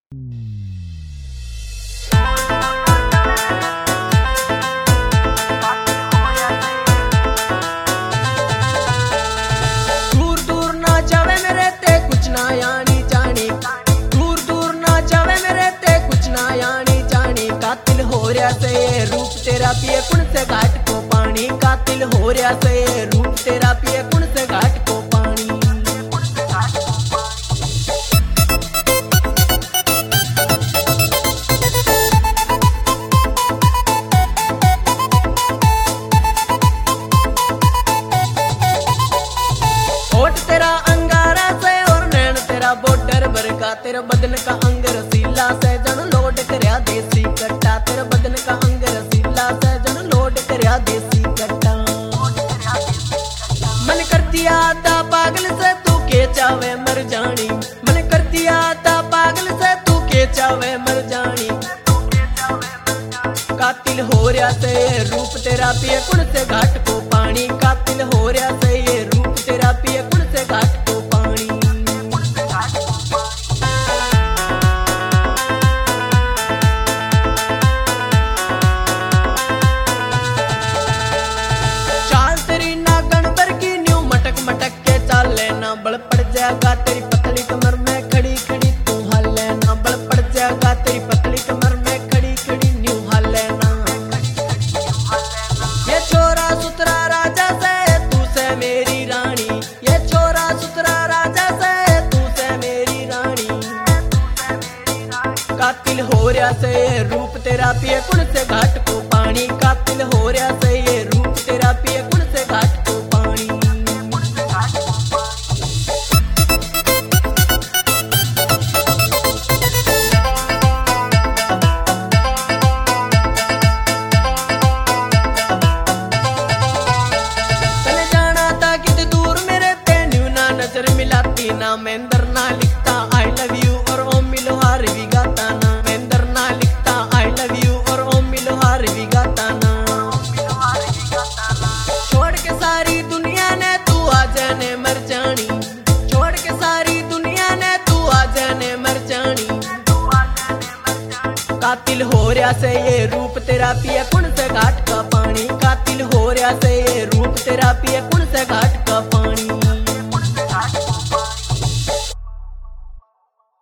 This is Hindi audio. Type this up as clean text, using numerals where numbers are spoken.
दूर दूर ना जावे मेरे ते कुछ ना यानी जानी, दूर दूर ना जावे मेरे ते कुछ ना यानी जानी। कातिल हो रहा से ये रूप तेरा पिए कुण से घाट को पानी, कातिल हो रहा से ये रूप तेरा पिए कुण से घाट को पानी। होठ तेरा अंगारा से और नैन तेरा बॉर्डर बरका, तेरा बदन का अंग रसीला से जन लोड करया देसी कट्टा, तेरा बदन का अंग रसीला से जन लोड करया देसी कट्टा। मन कर दिया था पागल से तू के चावे मर जानी, मन कर दिया था पागल से तू के चावे मर जानी। कातिल हो रहा से ये रूप तेरा पिए कुण से घाट को पानी, कातिल हो रहा से ये रूप तेरा पिए कुण से घाट को पानी। चाल तेरी नागन पर की न्यू मटक मटक के चाल लेना, बल पड़ जाएगा तेरी पतली कमर में खड़ी खड़ी तू हाल लेना, बल पड़ जाएगा तेरी पतली कमर में खड़ी खड़ी न्यू हाल लेना। ये छोरा सुतरा राजा से तू से मेरी रानी, ये छोरा सुतरा राजा से तू से मेरी रानी। कातिल हो रहा से ये रूप तेरा पिए कुण से घाट को पानी, कातिल हो रहा से ये रूप तेरा पिए कुण से घाट को पानी। चले जाना था कित दूर मेरे ते न्यू ना नजर मिलाती ना, महेंद्र ना लिखता आई लव यू और ओ मिलोहार भी गाता ना, महेंद्र ना लिखता आई लव यू और ओ मिलोहार भी गाता ना। छोड़ के सारी दुनिया ने तू आ जाने मर जानी, छोड़ के सारी दुनिया ने तू आ जाने मर जानी। कातिल हो रहा से ये रूप तेरा पिए कुण से घाट का पानी, कातिल हो रहा से ये रूप तेरा पिए कुण से घाट